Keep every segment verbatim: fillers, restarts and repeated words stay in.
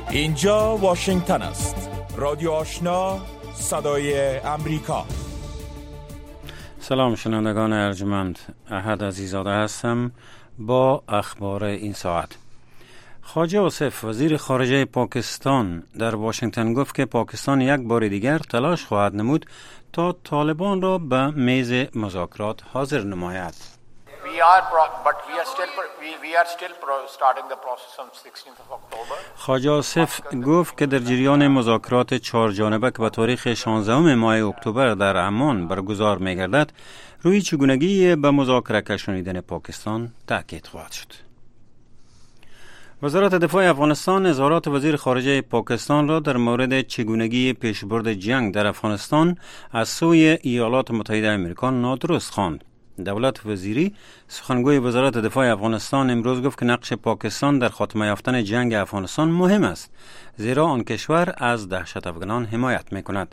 اینجا واشنگتن است. رادیو آشنا، صدای امریکا. سلام شنوندگان ارجمند، احد عزیزاده هستم با اخبار این ساعت. خواجه آصف وزیر خارجه پاکستان در واشنگتن گفت که پاکستان یک بار دیگر تلاش خواهد نمود تا طالبان را به میز مذاکرات حاضر نماید. We are pro- but we are still we, we are still pro- starting the process on sixteenth of October. خواجه آصف گفت که در جریان مذاکرات چهار جانبه که به تاریخ شانزدهم ماه اکتبر در عمان برگزار می‌گردد، روی چگونگی به مذاکره کشانیدن پاکستان تاکید خواهد شد. وزارت دفاع افغانستان اظهارات وزیر خارجه پاکستان را در مورد چگونگی پیشبرد جنگ در افغانستان از سوی ایالات متحده آمریکا نادرست خواند. دولت وزیری سخنگوی وزارت دفاع افغانستان امروز گفت که نقش پاکستان در خاتمه یافتن جنگ افغانستان مهم است، زیرا آن کشور از دهشت افغانان حمایت می‌کند.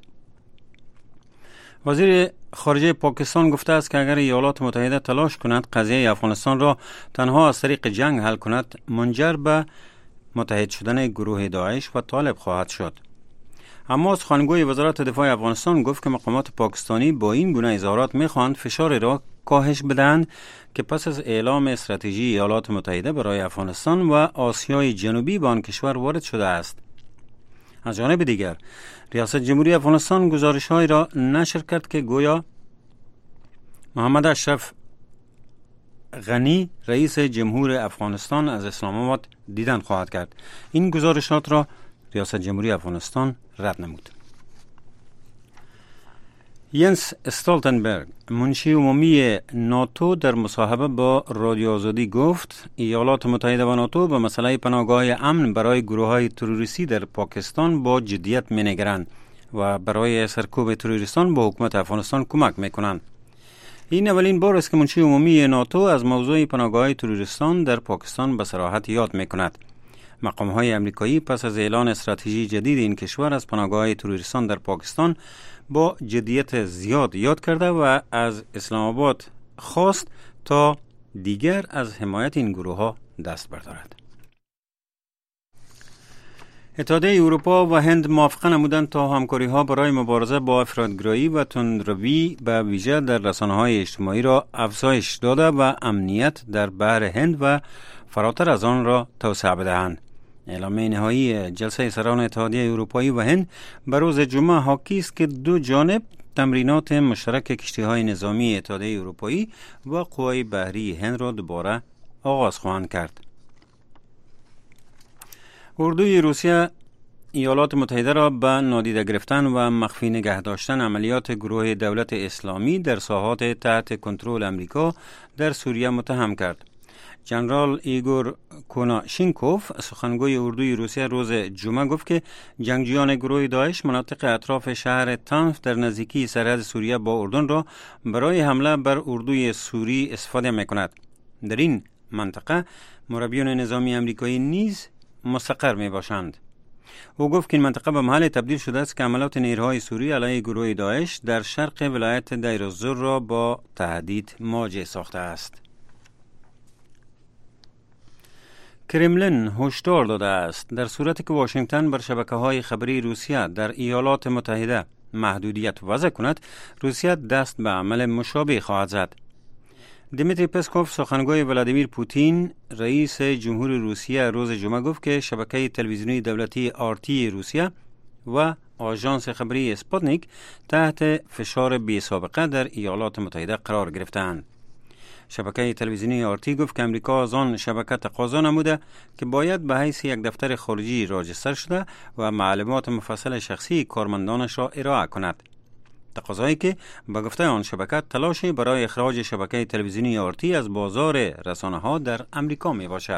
وزیر خارجه پاکستان گفته است که اگر ایالات متحده تلاش کند قضیه افغانستان را تنها از طریق جنگ حل کند، منجر به متحد شدن گروه داعش و طالب خواهد شد. اما سخنگوی وزارت دفاع افغانستان گفت که مقامات پاکستانی با این گونه اظهارات می‌خواهند فشار را کاهش بدهند که پس از اعلام استراتژی ایالات متحده برای افغانستان و آسیای جنوبی به آن کشور وارد شده است. از جانب دیگر ریاست جمهوری افغانستان گزارش‌هایی را نشر کرد که گویا محمد اشرف غنی رئیس جمهور افغانستان از اسلام آباد دیدن خواهد کرد. این گزارشات را ریاست جمهوری افغانستان رد نمود. ینس استولتنبرگ منشی عمومی ناتو در مصاحبه با رادیو آزادی گفت ایالات متحده و ناتو به مسئله پناهگاه امن برای گروه‌های تروریستی در پاکستان با جدیت می‌نگرند و برای سرکوب تروریستان با حکومت افغانستان کمک می‌کنند. این اولین بار است که منشی عمومی ناتو از موضوع پناهگاه تروریستان در پاکستان به صراحت یاد می‌کند. مقام‌های امریکایی پس از اعلان استراتژی جدید این کشور از پناهگاه تروریستان در پاکستان با جدیت زیاد یاد کرده و از اسلام آباد خواست تا دیگر از حمایت این گروه‌ها دست بردارد. اتحادیه اروپا و هند موافقه نمودند تا همکاری‌ها برای مبارزه با افراط‌گرایی و تندروی به ویژه در رسانه‌های اجتماعی را افزایش داده و امنیت در بحر هند و فراتر از آن را توسعه بدهند. اعلامیه نهایی جلسه سران اتحادیه اروپایی و هند بر روز جمعه حاکی است که دو جانب تمرینات مشترک کشتی‌های نظامی اتحادیه اروپایی و قوای بحری هند را دوباره آغاز خواهند کرد. اردوی روسیه ایالات متحده را به نادیده گرفتن و مخفی نگه داشتن عملیات گروه دولت اسلامی در ساحات تحت کنترل امریکا در سوریه متهم کرد. جنرال ایگور کوناشینکوف سخنگوی اردوی روسیه روز جمعه گفت که جنگجویان گروه داعش مناطق اطراف شهر تنف در نزدیکی سرحد سوریه با اردن را برای حمله بر اردوی سوری استفاده می‌کند. در این منطقه مربیان نظامی امریکایی نیز مستقر می‌باشند. او گفت که این منطقه به محل تبدیل شده است که عملیات نیروهای سوری علیه گروه داعش در شرق ولایت دیر الزور را با تهدید مواجه ساخته است. کرملین هشدار داده است در صورتی که واشنگتن بر شبکه‌های خبری روسیه در ایالات متحده محدودیت وضع کند، روسیه دست به عمل مشابه خواهد زد. دیمیتری پسکوف سخنگوی ولادیمیر پوتین رئیس جمهور روسیه روز جمعه گفت که شبکه تلویزیونی دولتی آرتی روسیه و آژانس خبری اسپوتنیک تحت فشار بی‌سابقه در ایالات متحده قرار گرفتند. شبکه تلویزیونی آرتی گفت که امریکا از آن شبکه تقاضا نموده که باید به حیث یک دفتر خارجی راجستر شده و معلومات مفصل شخصی کارمندانش را ارائه کند. تقاضایی که به گفته آن شبکه تلاشی برای اخراج شبکه تلویزیونی آرتی از بازار رسانه‌ها در امریکا می باشد.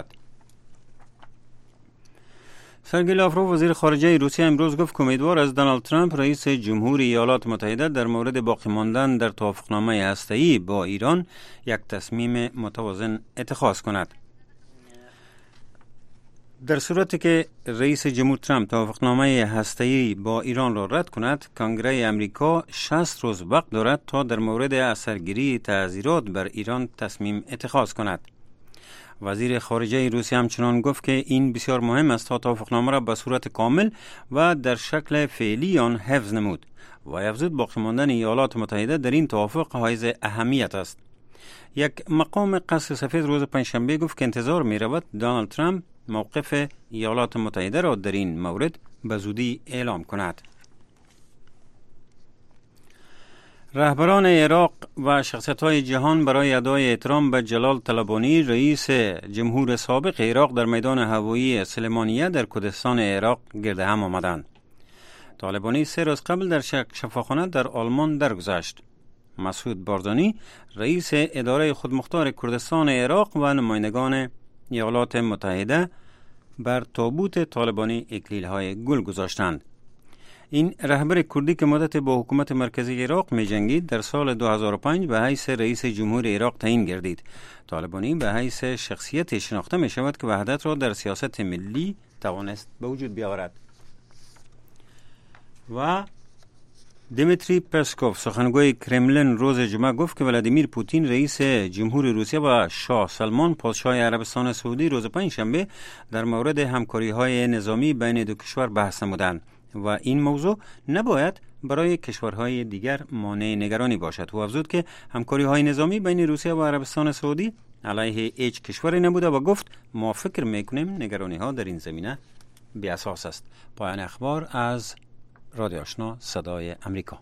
سرگئی لاوروف وزیر خارجه روسیه امروز گفت که امیدوار از دونالد ترامپ رئیس جمهور ایالات متحده در مورد باقی ماندن در توافقنامه هسته‌ای با ایران یک تصمیم متوازن اتخاذ کند. در صورتی که رئیس جمهور ترامپ توافقنامه هسته‌ای با ایران را رد کند، کنگره امریکا شصت روز وقت دارد تا در مورد اثرگیری تعزیرات بر ایران تصمیم اتخاذ کند. وزیر خارجه روسیه همچنان گفت که این بسیار مهم است تا توافقنامه را به صورت کامل و در شکل فعلی آن حفظ نمود و افزود باقی ماندن ایالات متحده در این توافق حائز اهمیت است. یک مقام قصر سفید روز پنجشنبه گفت که انتظار می رود دونالد ترامپ موقف ایالات متحده را در این مورد به زودی اعلام کند. رهبران عراق و شخصیت‌های جهان برای ادای احترام به جلال طلبانی رئیس جمهور سابق عراق در میدان هوایی سلیمانیه در کردستان عراق گرد هم آمدند. طالبانی سه روز قبل در شفاخانه در آلمان درگذشت. مسعود بارزانی رئیس اداره خودمختار کردستان عراق و نمایندگان ایالات متحده بر تابوت طالبانی اکلیل‌های گل گذاشتند. این رهبر کردی که مدت با حکومت مرکزی عراق می جنگید در سال دو هزار و پنج به حیث رئیس جمهور عراق تعیین گردید. طالبانی به حیث شخصیت شناخته می شود که وحدت را در سیاست ملی توانست به وجود بیاورد. و دیمیتری پسکوف سخنگوی کرملین روز جمعه گفت که ولادیمیر پوتین رئیس جمهور روسیه و شاه سلمان پادشاه عربستان سعودی روز پنجشنبه در مورد همکاری‌های نظامی بین دو کشور بحث نمودند و این موضوع نباید برای کشورهای دیگر مانع نگرانی باشد. و افزود که همکاری‌های نظامی بین روسیه و عربستان سعودی علیه هیچ کشوری نبوده و گفت ما فکر میکنیم نگرانی‌ها در این زمینه بی اساس است. پایان اخبار از رادیو آشنا صدای امریکا.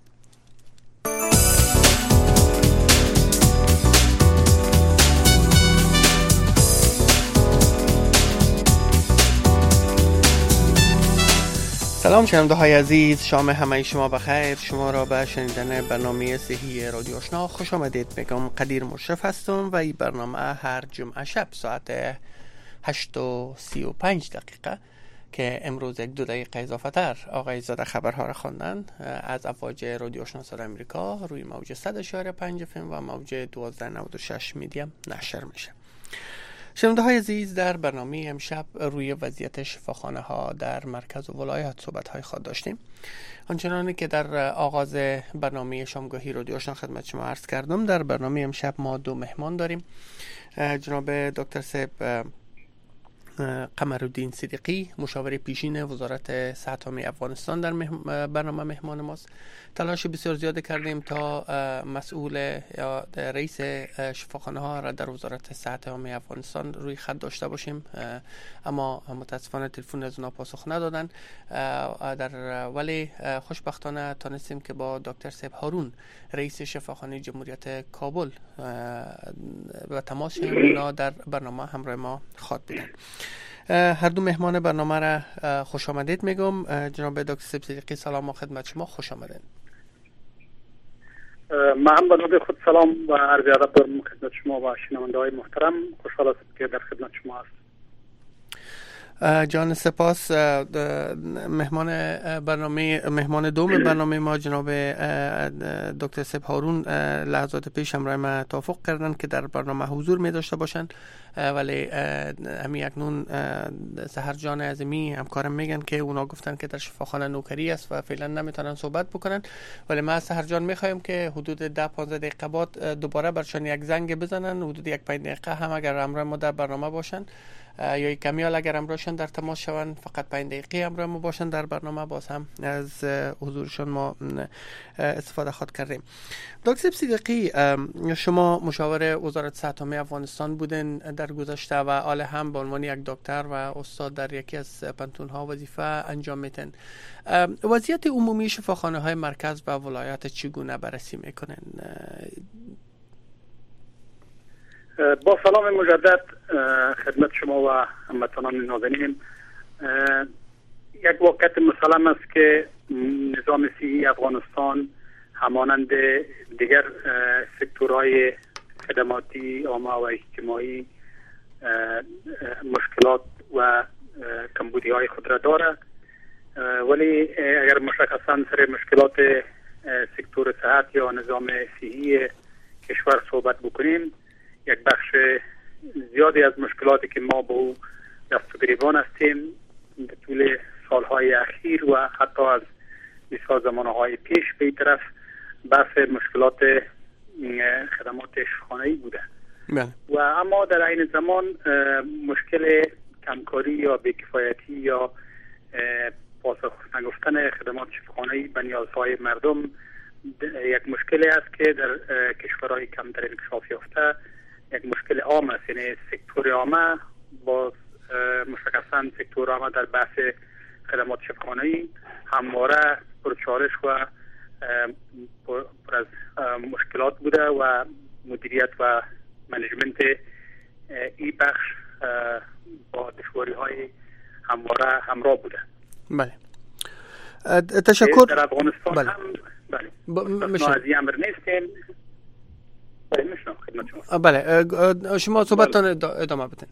سلام شنونده های عزیز، شام همه شما بخیر. شما را به شنیدن برنامه صحی رادیو آشنا خوش آمدید. میگم قدیر مشرف هستم و این برنامه هر جمعه شب ساعت هشت و سی و پنج دقیقه که امروز یک دو دقیقه اضافه‌تر آقای زاده خبرها را خواندن از افواج رادیو آشنا صدای امریکا روی موج صد اشاره پنج اف ام و موج دوازده نود و شش میدیم نشر میشه. شنونده های عزیز، در برنامه امشب روی وضعیت شفاخانه ها در مرکز و ولایات صحبت های خود داشتیم. آنچنانی که در آغاز برنامه شامگاهی رادیو آشنا خدمت شما عرض کردم، در برنامه امشب ما دو مهمان داریم. جناب دکتر صاحب قمرالدین صدیقی، مشاور پیشین وزارت صحت عامه افغانستان، در برنامه مهمان ماست. تلاش بسیار زیاد کردیم تا مسئول یا رئیس شفاخانه ها را در وزارت صحت عامه افغانستان روی خط داشته باشیم، اما متاسفانه تلفن از اونا پاسخ ندادن. در ولی خوشبختانه تانستیم که با دکتر صاحب هارون رئیس شفاخانه جمهوریت کابل و تماس شدیم. اونا در برنامه همراه ما خواهد بودن. هر دو مهمان برنامه را خوش آمدید میگم. جناب دکتر صدیقی سلام و خدمت شما، خوش آمدید. من هم به نوبه خود سلام و عرض ادب دارم خدمت شما و شنونده های محترم. خوشحال هستم که در خدمت شما هستم. جان سپاس. مهمان برنامه مهمان دوم برنامه ما جناب دکتر صاحب هارون لحظات پیش همراه ما توافق کردن که در برنامه حضور می داشته باشند، ولی همین اکنون سحر جان عظیمی همکارم میگن که اونا گفتن که در شفاخانه نوکری است و فعلا نمیتونن صحبت بکنن. ولی ما سحر جان میخوایم که حدود ده پانزده دقیقه بعد دوباره برشان یک زنگ بزنن، حدود یک پنج دقیقه هم اگر همراه ما در برنامه باشن یا یک کمیال اگر همراهشان در تماس شوند، فقط پنج دقیقه همراه ما باشن در برنامه، باز هم از حضورشان ما استفاده خواهد کردیم. دکتر صدیقی، شما مشاور وزارت صحت عامه افغانستان بودن در گذشته و حال هم به عنوان یک دکتر و استاد در یکی از پنتون‌ها وظیفه انجام میتن. وضعیت عمومی شفاخانه های مرکز و ولایات چگونه بررسی میکنن؟ با سلام مجدد خدمت شما و هموطنان نازنین. یک واقعیت مسلم است که نظام صحی افغانستان همانند دیگر سکتورهای خدماتی عامه و اجتماعی مشکلات و کمبودی های خود را دارد، ولی اگر مشخصا سر مشکلات سکتور صحت یا نظام صحی کشور صحبت بکنیم، یک بخش زیادی از مشکلاتی که ما با او دست و گریبان هستیم در طول سالهای اخیر و حتی از بسیار زمانهای پیش به این طرف بحث مشکلات خدمات شفاخانه‌ای بوده. بله. و اما در این زمان مشکل کمکاری یا بی‌کفایتی یا پاسخ نگفتن خدمات شفاخانه‌ای به نیازهای مردم یک مشکلی است که در کشورهای کمتر انکشاف یافته یک مشکل عام است. یعنی سکتور عامه با مشخصا سکتور عامه در بحث خدمات شفاخانه‌ای همواره پرچالش و پر از مشکلات بوده و مدیریت و منیجمنت این بخش با دشواری‌های همواره همراه بوده. بله. تشکر. در افغانستان بله. هم بله. میشه. ما از این امر نیستیم. بله میشنم خدمت شما. بله شما صحبتتان ادامه بدین.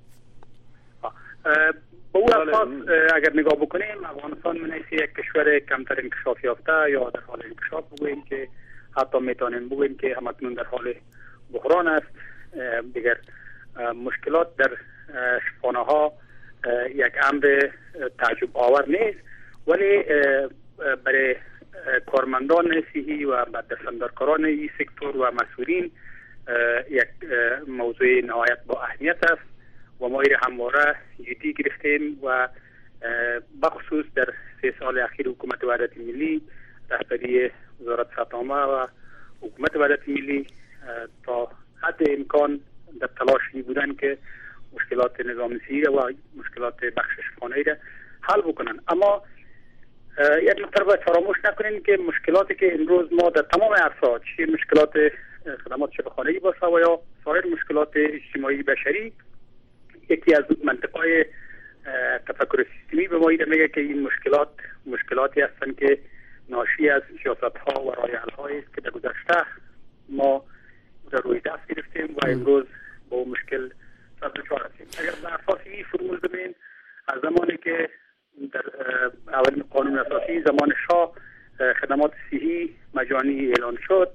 با اون اساس اگر نگاه بکنیم افغانستان من یک کشور کمتر انکشاف یافته یا در حال انکشاف بگوییم که حتی میتونیم بگوییم که همکنون در حال بحران است. دیگر مشکلات در شفاخانه ها یک امر تعجب آور نیست، ولی برای کارمندان صحی و دستاندرکاران این سکتور و مسئولین یک موضوع نهایت با اهمیت است و ما این همواره جدی گرفتیم و بخصوص در سه سال اخیر حکومت وحدت ملی رهبری وزارت صحت عامه و حکومت وحدت ملی تا حد امکان در تلاشی بودن که مشکلات نظام صحی و مشکلات بخش شفاخانه‌ای را حل بکنن. اما یک نکته را فراموش نکنین که مشکلاتی که امروز ما در تمام عرصه‌ها، چه مشکلات خدمات شفاخانه‌ای باشه و یا سایر مشکلات اجتماعی بشری، یکی از منطقه‌های تفکر سیستمی به ما میگه که این مشکلات مشکلاتی هستند که ناشی از سیاست‌ها و رایحل‌هایی است که در گذشته ما در روی دست گرفتیم و امروز با مشکل سر دچار هستیم. اگر بر اساس این فرمول ببینیم، از زمانی که در اولین قانون اساسی زمان شاه خدمات صحی مجانی اعلان شد،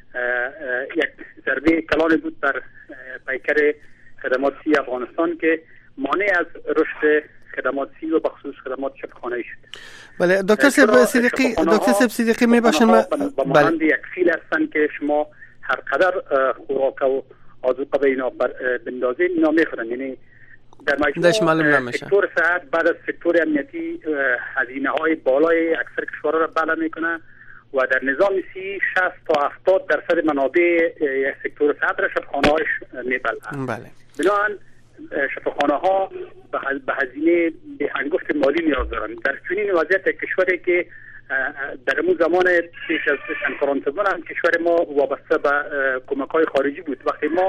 یک ضربه کلانی بود بر پیکر خدمات صحی افغانستان که مانع از رشد خدمات صحی و بخصوص خدمات شفاخانه‌ای شد. بله دکتر صاحب صدیقی دکتر صاحب صدیقی میباشن ما بله یک فیل هستن که شما هر قدر خوراک و آذوقه به اینا بندازین اینا میخورن. یعنی در مجموع سکتور صحت بعد از سکتور امنیتی هزینه های بالای اکثر کشورها را بله میکنه و در نظام صحی شصت تا هفتاد درصد منابع یک سکتور صحت را شفاخانه هایش میبلند. بله. بنابراین شفاخانه ها به هزینه به هنگفت مالی نیاز دارند. در چنین وضعیت کشوری که در اون زمان پیش از کنفرانس هم کشور ما وابسته به کمک‌های خارجی بود. وقتی ما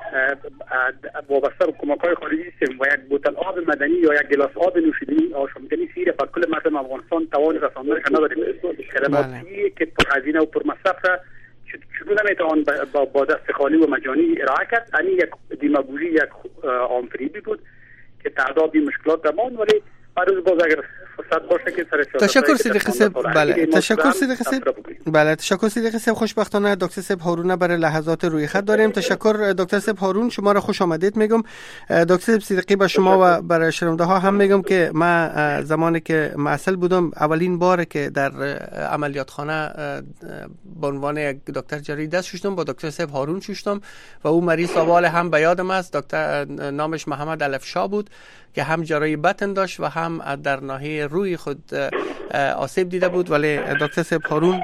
وابسته به کمک‌های خارجی هستیم و یک بوتل آب مدنی یا یک گلاس آب نوشیدنی آشامیدنی سیر بر کل مردم افغانستان توان رساندنش نداریم. خدماتی که پر هزینه و پر مصرف را چگونه میتوان با, با دست خالی و مجانی ارائه کرد؟ یعنی یک دیماگوژی، یک عام‌فریبی بود که تعداد مشکلات درمان، ولی بعد از باز اگر فرصت باشه که سر تشکر صدیقی صاحب. بله تشکر صدیقی صاحب. بله تشکر صدیقی صاحب. خوشبختانه دکتر صاحب هارون برای لحظات روی خط داریم. تشکر دکتر صاحب هارون، شما را خوش آمدید میگم. دکتر صاحب صدیقی با شما و برای شنونده ها هم میگم که ما زمانی که معسل بودم اولین بار که در عملیات خانه به عنوان یک دکتر جراحی دست شستم با دکتر صاحب هارون شستم و او مریض سوال هم به یادم است. دکتر نامش محمد الفشا بود که هم جراحی بطن داشت و هم در ناحیه روی خود آسیب دیده بود، ولی دکتر صاحب هارون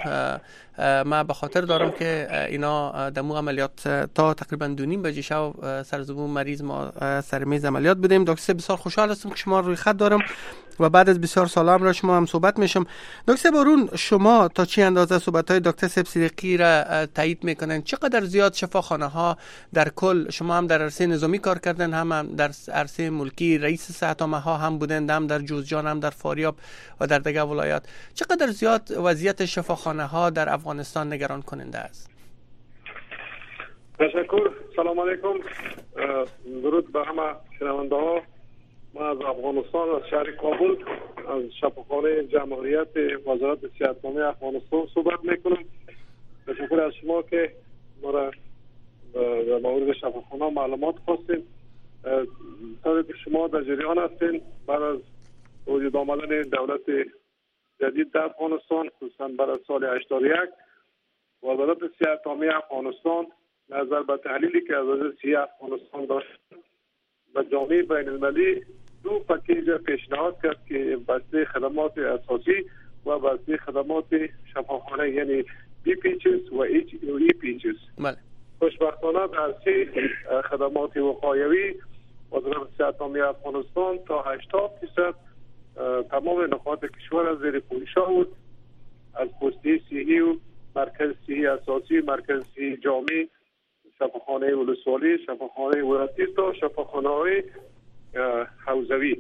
ما به خاطر دارم که اینا دمو عملیات تا تقریبا دو نیم بجه شب سرزبون مریض ما سر میز عملیات بودیم. دکتر صاحب بسیار خوشحال هستم که شما روی خط دارم و بعد از بسیار سال هم را شما هم صحبت میشم. دکتر صاحب هارون، شما تا چه اندازه صحبت های دکتر صاحب صدیقی را تایید میکنن؟ چقدر زیاد شفاخانه ها در کل، شما هم در عرصه نظامی کار کردن، هم, هم در عرصه ملکی رئیس صحت عامه ها هم بودن، هم در جوزجان هم در فاریاب و در دیگر ولایات، چقدر زیاد وضعیت شفاخانه ها در افغانستان نگران کننده است؟ تشکر. سلام علیکم، درود به همه شنونده ها. ما از افغانستان، از شهر کابل، از شفاخانه جمهوریت وزارت صحت عامه افغانستان صحبت میکنم. تشکر از شما که ما را در مورد شفاخانه معلومات خواستین. طبعا شما در جریان هستین بعد از وجود آمدن دولت جدید در افغانستان، خصوصا بعد از سال هشتاد و یک، وزارت صحت عامه افغانستان نظر به تحلیلی که از وزارت صحت افغانستان داشت و جامعه بین المللی دو پکیج پیشنهاد کرد که بسته خدمات اساسی و بسته خدمات شفاخانه یعنی بی پیچز و ای پیچز. بله. خوشبختانه در سه خدمات وقایوی وزارت صحت عامه افغانستان تا هشتاد درصد تمام نقاط کشور از زیر پوشش بود، از پستی صحی و مرکز صحی اساسی، مرکز صحی جامع، شفاخانه ولسوالی، شفاخانه ولایتی تا شفاخانه‌های حوزوی،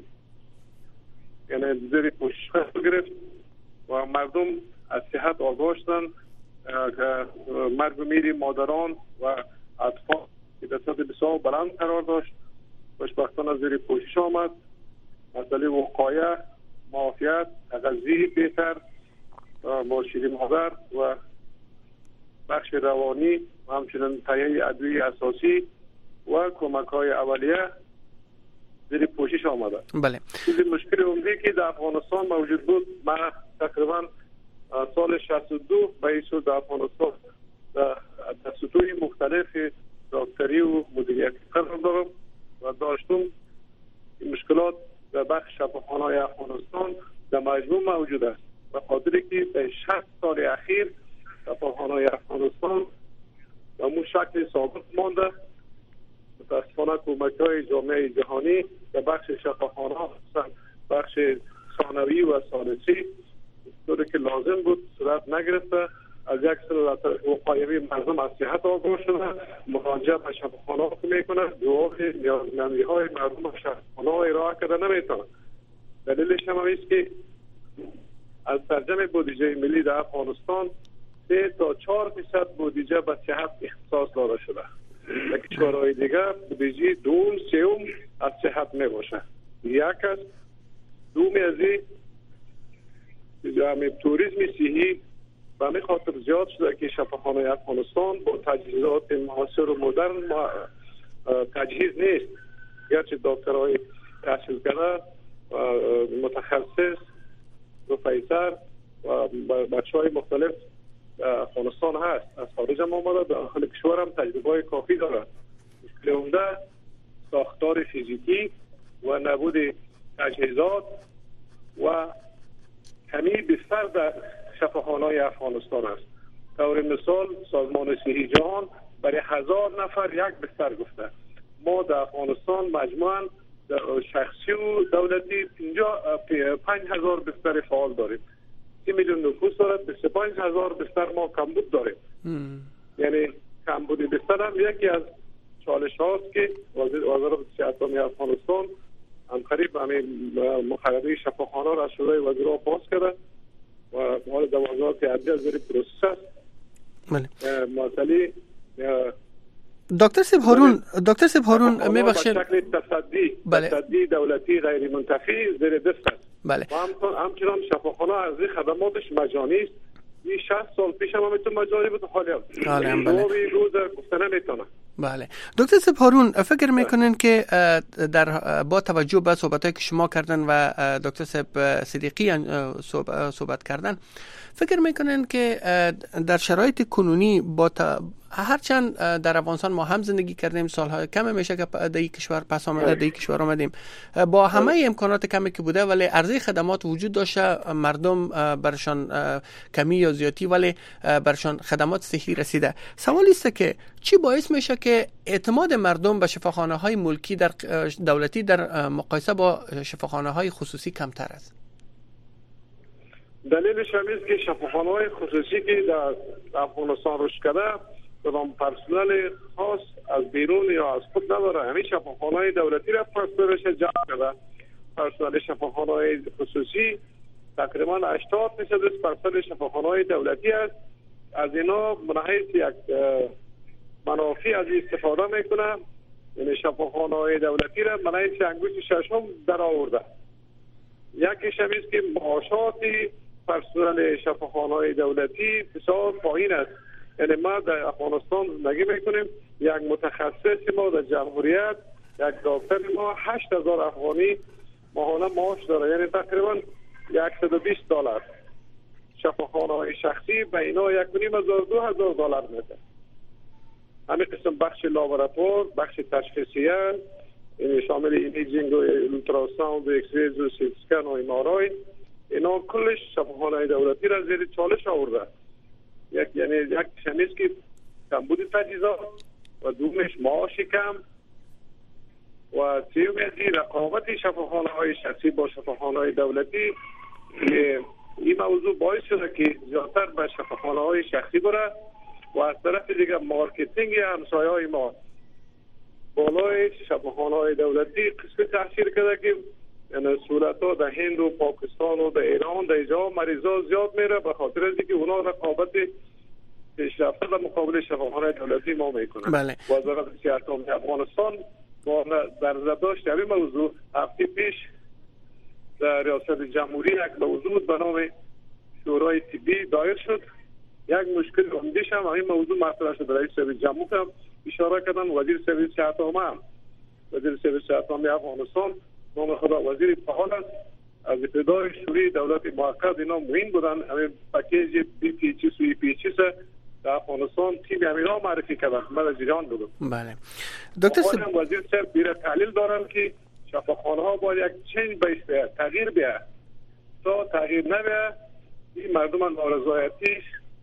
یعنی زیر پوشش گرفت و مردم از صحت آگاه شدند که مرگ و میر مادران و اطفال که در سطح بسیار بلند قرار داشت خوشبختانه زیر پوشش آمد. مسئله وقایه، معافیت، تغذیه بهتر، مادر مادر و بخش روانی و همچنین تهیه ادویه اساسی و کمک های اولیه زیر پوشش آمده. بله. چیزی مشکل عمده که در افغانستان موجود بود، من تقریبا سال شصت و دو به این سو در افغانستان در سطوح مختلف دکتری و مدیریتی قرار دارم و داشتم این مشکلات در بخش شفاخانه‌های افغانستان در مجموع موجود است و خاطری که در شصت سال اخیر شفاخانه‌های افغانستان و مو شکل ثابت مانده. متاسفانه کمک‌های جامعه جهانی در بخش شفاخانه‌ها بخش ثانوی و ثالثی طوری که لازم بود صورت نگرفته. از یک سر وقایوی مردم از صحت آگاه شده، مراجعه به شفاخانه‌ها میکنه، جواب نیازمندی‌های مردم به شفاخانه‌ها ارائه کرده نمیتونه. دلیلش هم است که از ترجمه بودجه ملی در افغانستان سه تا چهار درصد بودجه به صحت اختصاص داده شده. در کشورهای دیگر بودجه دوم سوم از صحت میباشه. یک است. دومی از این توریسم صحی به همین خاطر زیاد شده که شفاخانه افغانستان با تجهیزات معاصر و مدرن تجهیز نیست. گرچه دکترهای تحصیل کرده و متخصص پروفسور و بچه های مختلف افغانستان هست، از خارج هم آمده، داخل کشور هم تجربه های کافی دارد. مشکل عمده ساختار فیزیکی و نبود تجهیزات و کمی بستر در شفاخانه‌های افغانستان است. طور مثال سازمان صحی جهان برای هزار نفر یک بستر گفته. ما در افغانستان مجموعاً شخصی و دولتی پنج هزار بستر فعال داریم. سی میلیون نفوس دارد، بیست و پنج هزار بستر ما کمبود داریم. ام. یعنی کمبود بستر هم یکی از چالش هاست که وزارت صحت عامه افغانستان هم قریب همین مقرری شفاخانه را شورای وزرا پاس کرده و حال در وزارت عدلیه زیر پروسس است. بله. مسئله دکتر سیب هارون دکتر سیب هارون میبخشید به شکل تصدی بله. تصدی دولتی غیر منتفی زیر دست است. بله. و همچنان شفاخانه از خدماتش مجانی است. این شصت سال پیش هم میتونه مجانی بود حالی هم. حالی هم بله. این روز گفته نمیتونه. بله. دکتر سیب هارون فکر میکنین که در با توجه به صحبتایی که شما کردن و دکتر سیب صدیقی صحبت کردن، فکر میکنین که در شرایط کنونی با تا... هرچند در افغانستان ما هم زندگی کردیم، سالهای کم میشه که در این کشور پس آمده در این کشور آمدیم، با همه امکانات کمی که بوده ولی عرضه خدمات وجود داشته، مردم برشان کمی یا زیادی ولی برشان خدمات صحی رسیده. سوال است که چی باعث میشه که اعتماد مردم به شفاخانه های ملکی در دولتی در مقایسه با شفاخانه های خصوصی کمتر است؟ دلیلش هم است که شفاخانه های خصوصی که در افغانستان رشد کرده کدام پرسنل خاص از بیرون یا از خود نداره. همین شفاخانه های دولتی را پرسنلش جمع کرده. پرسنل شفاخانه های خصوصی تقریبا هشتاد درصد پرسنل شفاخانه های دولتی است. از اینا منحیث یک منافع از استفاده میکنه. یعنی شفاخانه های دولتی را منحیث انگشت ششم در آورده. یکیش هم است که معاشات پرسنل شفاخانه های دولتی بسیار پایین است. یعنی ما در افغانستان زندگی میکنیم، یک متخصص ما در جمهوریت، یک دکتر ما هشت هزار افغانی ماهانه معاش داره، یعنی تقریبا صد و بیست دلار. شفاخانه های شخصی به اینا یک و نیم هزار دو هزار دلار میده. همین قسم بخش لابراتوار، بخش تشخیصیه، این شامل ایمیجینگ و التراساوند و اکسریز و سی تی اسکن و ام آر آی، اینا کلش شفاخانه‌های دولتی را زیر چالش آورده. یک یعنی یک شمیز که کمبود تجهیزات و دومش معاش کم و سیومی رقابت شفاخانه‌های شخصی با شفاخانه‌های دولتی. این موضوع باعث شده که زیادتر به شفاخانه‌های شخصی بره و از طرف دیگه مارکتینگ همسایه‌های ما بالای شفاخانه‌های دولتی قسمت تاثیر کرده که یعنی صورت‌ها در هند و پاکستان و در ایران در اینجا مریضا زیاد میره به خاطر از اینکه اونا رقابت پیشرفته در مقابل شفاخانه دولتی ما میکنن. بله. وزارت صحت عامه افغانستان با در برداشت همین موضوع هفته پیش در ریاست جمهوری یک موضوع به نام شورای طبی دایر شد. یک مشکل عمده‌اش هم این موضوع مطرح شد. رئیس سرویس جمهور هم اشاره کردن، وزیر سرویس صحت عامه هم وزیر سرویس صحت عامه افغانستان نام خدا وزیر فعال است. از ابتدای شروع دولت موقت اینا مهم بودن. همین پکیج بی پی چی سوی پی چی سه در افغانستان تیم امیرا معرفی کردن. من از ایران بودم. بله. دکتر سب... وزیر صاحب بیره تحلیل دارن که شفاخانه ها باید یک چنج بیسته تغییر بیه. تا تغییر نبیه این مردم نارضایتیش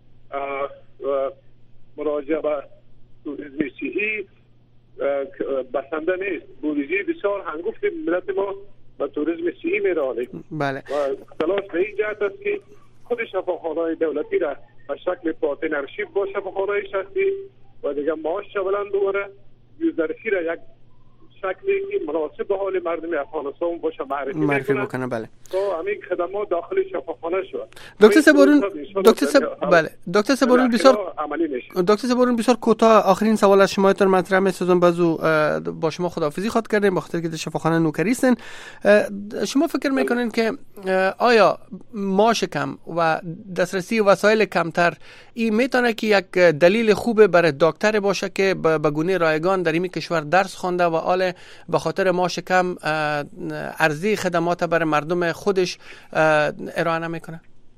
مراجعه به توریسم صحی بسنده نیست. بودجه بسیار هنگفت ملت ما به توریسم صحی میرانه. بله. و تلاش به این جهت است که خود شفاخانه‌های دولتی را به شکل پارتنرشیپ با شفاخانه‌های شخصی و دیگه معاش بلند دوره یوزرفی را یک شکلی که مناسب به حال مردم افغانستان باشه معرفی معرفی بکنه. بله. تو همین خدمات داخل شفاخانه شد. دکتر سبورون دکتر سب... بله دکتر سبورون بسیار دکتر سبورون بسیار کوتاه آخرین سوال از شما تر مطرح می‌سازم. بازو با شما خداحافظی خواد کردیم بخاطر که در شفاخانه نوکری هستین. شما فکر میکنین که آیا معاش کم و دسترسی وسایل کمتر این میتونه که یک دلیل خوبه برای دکتر باشه که به گونه رایگان در این کشور درس خوانده و آله به خاطر معاش کم ارزی خدمات برای مردم خودش ارائه نمیکنه؟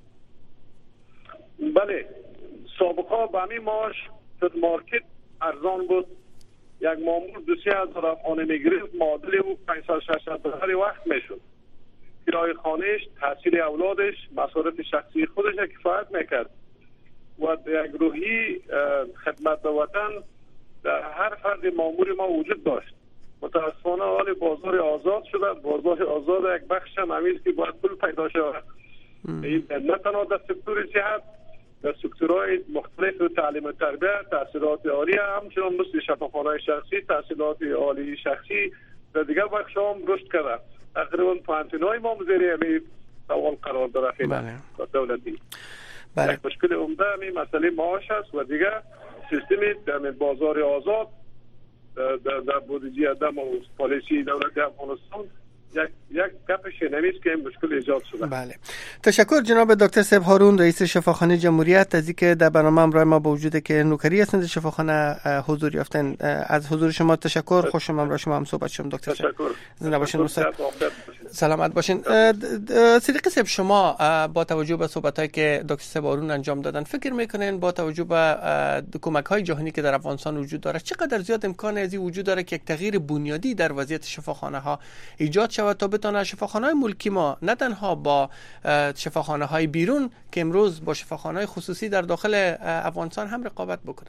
بله، سابقا به همین معاش در مارکت ارزان بود. یک مامور دو سه هزار افغانی میگرفت معادل او پانصد ششصد دلار وقت میشد. کرایه خانهش، تحصیل اولادش، مصارف شخصی خودش کفایت میکرد و یک روحی خدمت به وطن در هر فرد مامور ما وجود داشت. متاسفانه حال بازار آزاد شده. بازار آزاد یک بخش هم همیز که باید پول پیدا شود. این نه تنها در سکتور صحت، در سکتورهای مختلف و تعلیم و تربیت، تحصیلات عالی همچنان مثل شفاخانه شخصی، تحصیلات عالی شخصی در دیگر بخش هم رشد کرده. تقریبا پانتینای ما زیر همین سوال قرار داره فعلا دولتی. بله. مشکل عمده همین مسئله معاش است و دیگر سیستمی در بازار آزاد در در بودجه عدم و پالیسی دولت افغانستان یک یک گپش نمیست که این مشکل ایجاد شده. بله. تشکر جناب دکتر صاحب هارون رئیس شفاخانه جمهوریت از اینکه در برنامه همراه ما با وجود که نوکری هستند در شفاخانه حضور یافتن. از حضور شما تشکر. خوشم همراه شما هم صحبت شدم دکتر صاحب. تشکر. زنده باشین استاد. سلامت باشین. صدیق صاحب شما با توجه به صحبتایی که دکتر صاحب هارون انجام دادن فکر میکنین با توجه به کمک‌های جهانی که در افغانستان وجود داره چقدر زیاد امکان از این وجود داره که یک تغییر بنیادی در وضعیت شفاخانه ها ایجاد شود تا بتونه شفاخانه های ملکی ما نه تنها با شفاخانه های بیرون که امروز با شفاخانه های خصوصی در داخل افغانستان هم رقابت بکنه؟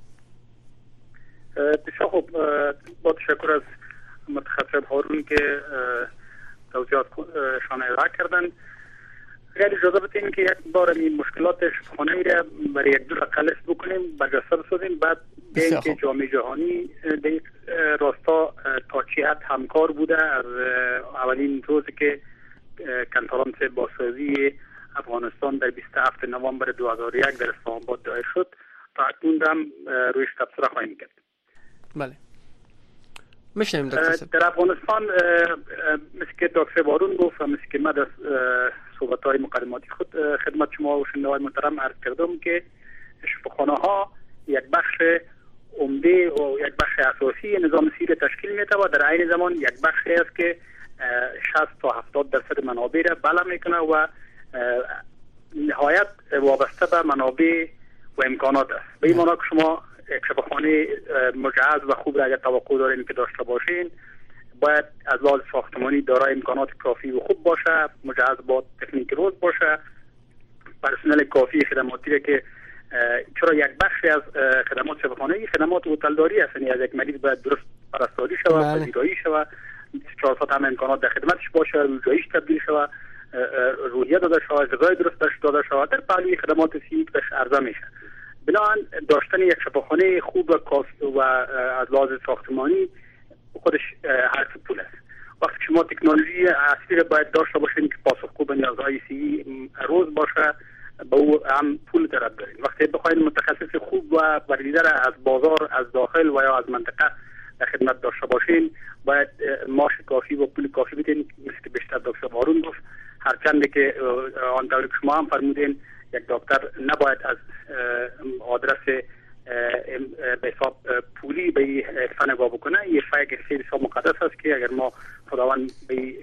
خب با تشکر از متخصص هارون که توضیحات شان ارائه کردن. اگر اجازه بدین که یک بار این مشکلات شفاخانه را برای یک دو قلش بکنیم برجسته بسازیم بعد بین که جامعه جهانی در راستا تا چی حد همکار بوده از اولین روزی که کنفرانس بازسازی افغانستان در بیست و هفتم نوامبر دو هزار و یک در اسلام آباد دایر شد تا اکنون هم رویش تبصره خواهیم کرد. بله. میشنیم دکتر صاحب. در افغانستان مثل که دکتر بارون گفت و مثل که من در صحبت‌های مقدماتی خود خدمت شما و شنوندگان محترم عرض کردم که شفاخانه ها یک بخش عمده و یک بخش اساسی نظام سیر تشکیل میده و در عین زمان یک بخشی است که شصت تا هفتاد درصد منابع را بلند میکنه و نهایت وابسته به منابع و امکانات است. به این معنی که شما یک شفاخانه مجهز و خوب را اگر توقع دارین که داشته باشین، باید از لحاظ ساختمانی دارای امکانات کافی و خوب باشه، مجهز با تکنیک روز باشه، پرسنل کافی خدماتی که چرا یک بخشی از خدمات شفاخانه خدمات هتلداری هست، یعنی از یک مریض باید درست پرستاری شود، پذیرایی شود، چهار ساعت هم امکانات در خدمتش باشه، روزاییش تبدیل شود، روحیه داده شود، غذای درست بهش داده شود، در پهلوی خدمات صحی بهش عرضه میشه. بنابراین داشتن یک شفاخانه خوب و کافی و از لحاظ ساختمانی خودش حرف پول است. وقتی شما تکنولوژی اصلی را باید داشته باشین که پاسخگو به نیازهای صحی روز باشه، با او هم پول طلب دارین. وقتی بخواید متخصص خوب و بریده را از بازار، از داخل و یا از منطقه در خدمت داشته باشین، باید معاش کافی و پول کافی بدین. مثل که بیشتر دکتر هارون گفت، هرچند که آن طوری که شما هم فرمودین، یک دکتر نباید از آدرس به حساب پولی به فن وا بکنه. یه فایق خیلی حساب مقدس است که اگر ما خداوند به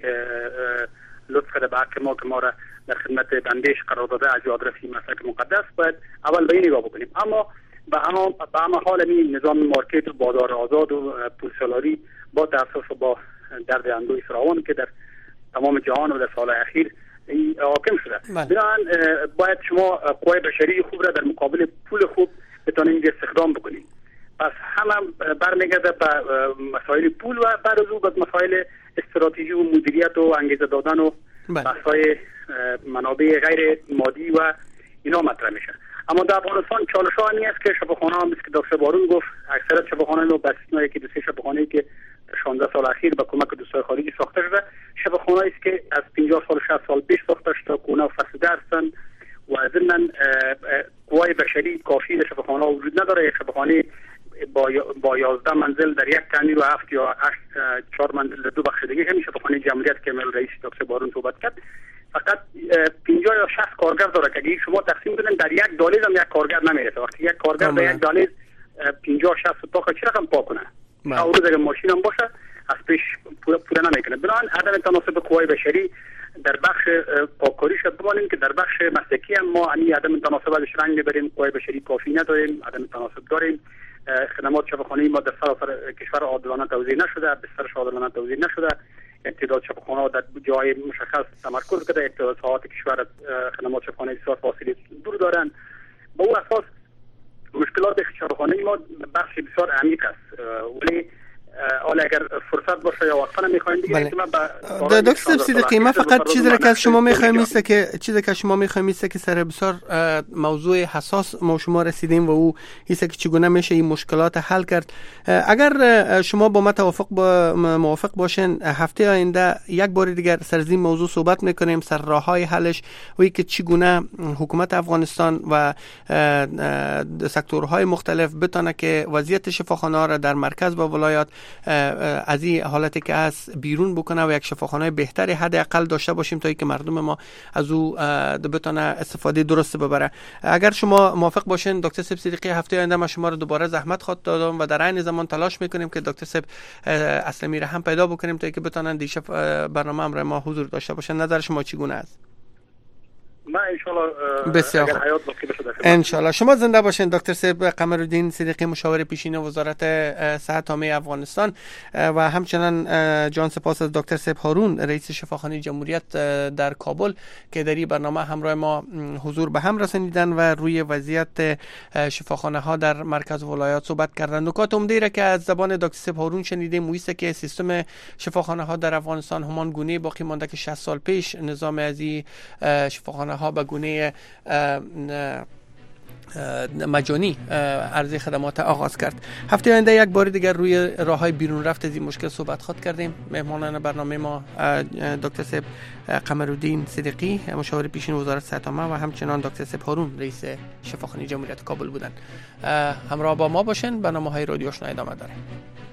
لطف کرده به حق ما که ما را در خدمت بندش قرار داده از آدرسی مسلک مقدس، باید اول به این نگاه بکنیم. اما به همه به همه حال این نظام مارکت و بازار آزاد و پول سالاری با تاسف و با درد اندوی فراوان که در تمام جهان و در سال اخیر حاکم شده، بنابراین باید شما قوای بشری خوب را در مقابل پول خوب بتونید استخدام بکنید. پس هم, هم برمیگرده به مسائل پول و بعد از او به مسائل استراتژی و مدیریت و انگیزه دادن و بحث‌های منابع غیر مادی و اینا مطرح میشه. اما در افغانستان چالش ها این است که شفاخانه ها مثل که دکتر بارون گفت، اکثریت شفاخانه ها به استثنای که دو سه شفاخانه‌ای که شانزده سال اخیر با کمک دوستای خارجی ساخته شده، شفاخانه‌ای است که از پنجاه سال شصت سال پیش ساخته شده، کهنه و فرسوده هستند و ضمن قوای بشری کافی در شفاخانه ها وجود نداره. یک شفاخانه با با یازده منزل در یک تعمیر و هفت یا هشت چهار منزل در دو بخشیدگی، همین شفاخانه جمهوریت که امروز رئیس دکتر بارون صحبت کرد، فقط پنجاه یا شصت کارگر داره که اگه شما تقسیم بدن در یک دهلیز هم یک کارگر نمیرسه. وقتی یک کارگر در یک دهلیز پنجاه شصت تا چه رقم پاک کنه؟ اون روز اگه ماشین هم باشه از پیش پوره پوره نمیکنه. بنابراین عدم تناسب قوای بشری در بخش پاککاری شد بمانیم که در بخش مسلکی هم ما همین عدم تناسب ازش رنگ میبریم. قوای بشری کافی نداریم، عدم تناسب داریم. خدمات شفاخانه‌ای ما در سراسر کشور عادلانه توزیع نشده، بسترش عادلانه توزیع نشده. تعداد شفاخانه‌ها در جای مشخص تمرکز کرده، تعداد ساعات کشور خدمات شفاخانه‌ای بسیار فاصله دور دارند. با اون اساس مشکلات شفاخانه‌ای ما بخش بسیار عمیق است، ولی حالا اگر فرصت باشه یا وقتا نمیخوایم دیگه بله. با دکتر صدیقی ما فقط چیزی که از شما میخوایم نیست که چیزی که شما میخوایم نیست که سر بسیار موضوع حساس ما شما رسیدیم و او هیست که چگونه میشه این مشکلات حل کرد. اگر شما با ما توافق با موافق باشین، هفته آینده یک بار دیگر سر این موضوع صحبت میکنیم، سر راههای حلش و اینکه چگونه حکومت افغانستان و سکتورهای مختلف بتونه که وضعیت شفاخانه‌ها را در مرکز و ولایات از این حالتی که از بیرون بکنه و یک شفاخانه بهتری حداقل داشته باشیم تا اینکه مردم ما از او بتونه استفاده درست ببره. اگر شما موافق باشین دکتر صاحب صدیقی، هفته آینده ما شما رو دوباره زحمت خواهد دادم و در عین زمان تلاش میکنیم که دکتر صاحب اسلمی را هم پیدا بکنیم تا اینکه بتونن دیشب برنامه امر ما حضور داشته باشن. نظر شما چگونه است؟ ما ان شاء الله بسیار خوب، ان شاء الله. شما زنده باشین دکتر صاحب قمرالدین صدیقی، مشاور پیشین وزارت صحت عامه افغانستان، و همچنان جان سپاس از دکتر صاحب هارون رئیس شفاخانه جمهوریت در کابل که در این برنامه همراه ما حضور به هم رسانیدن و روی وضعیت شفاخانه ها در مرکز ولایات صحبت کردن. نکات عمده را که از زبان دکتر صاحب هارون شنیدیم است که سیستم شفاخانه ها در افغانستان همان گونه باقی مانده که شصت سال پیش نظام از این شفاخانه ها به گونه مجانی عرضه خدمات آغاز کرد. هفته آینده یک بار دیگر روی راههای بیرون رفت از این مشکل صحبت خواهد کردیم. مهمانان برنامه ما دکتر صاحب قمرالدین صدیقی مشاور پیشین وزارت صحت عامه و همچنان دکتر صاحب هارون رئیس شفاخانه جمهوریت کابل بودند. همراه با ما باشین، برنامه‌های رادیو آشنا ادامه داره.